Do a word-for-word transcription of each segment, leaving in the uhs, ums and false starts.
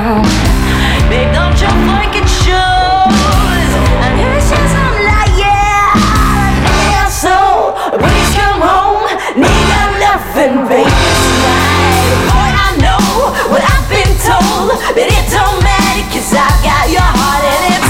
Babe, don't you think it shows? And here she says I'm like, yeah, yeah, so please come home. Need a loving, baby, tonight. Boy, I know what I've been told, but it don't matter 'cause I've got your heart and it's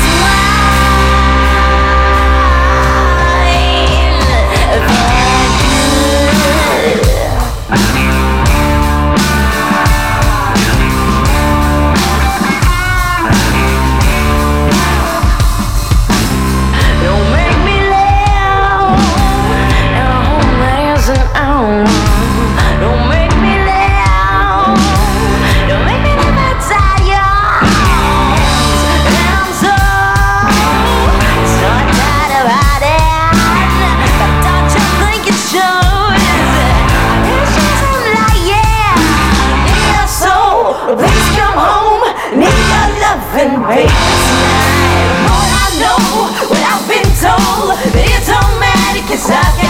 baby, tonight. Boy, I know what I've been told, but it don't matter 'cause I've got